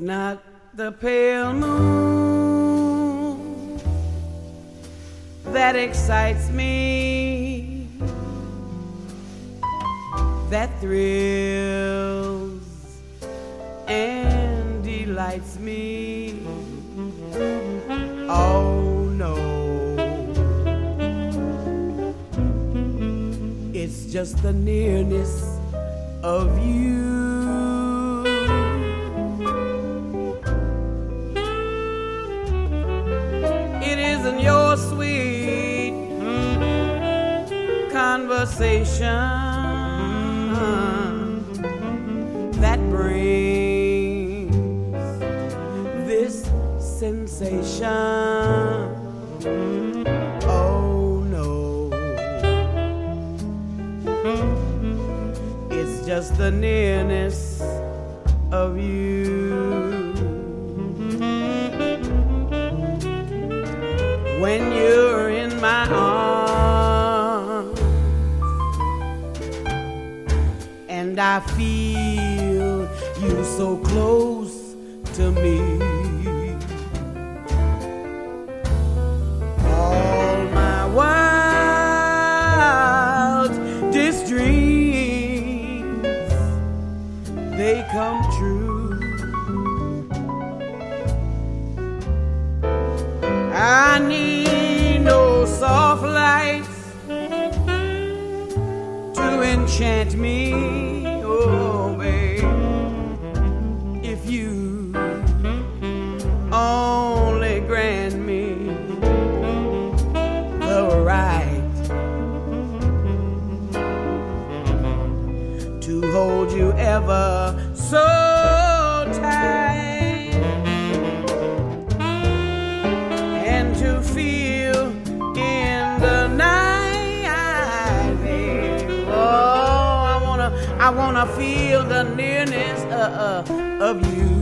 not the pale moon that excites me, that thrills and delights me. Oh no, it's just the nearness of you. It isn't your sweet conversation that brings this sensation. Oh no, it's just the nearness of you. When you're in my arms and I feel you so close to me, all my wildest dreams, they come true. I need no soft lights to enchant me, oh babe, if you only grant me the right to hold you ever so tight and to feel in the night, babe. Oh, I wanna feel the nearness of you.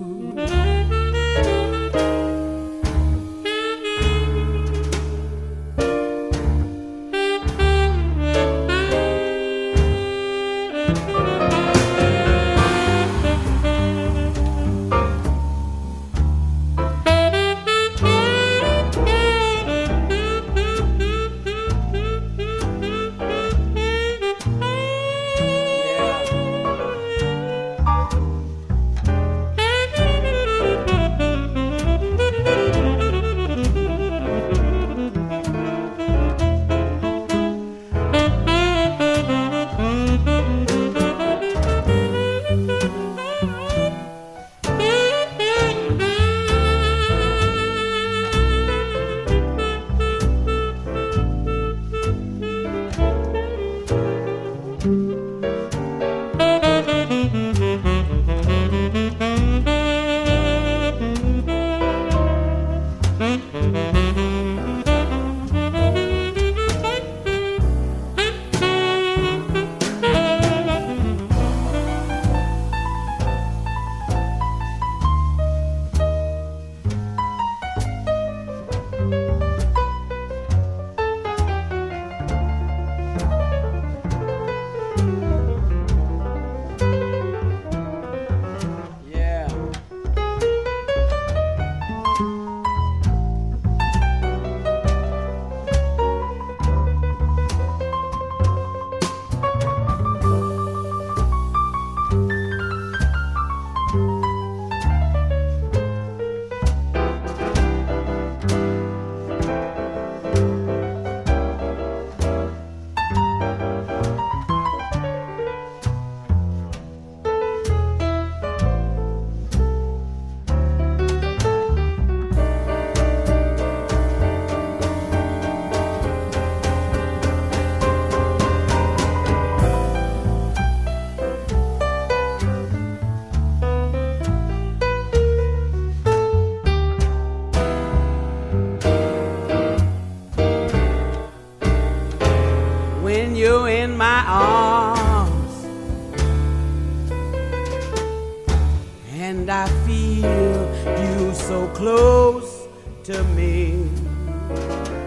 I feel you so close to me.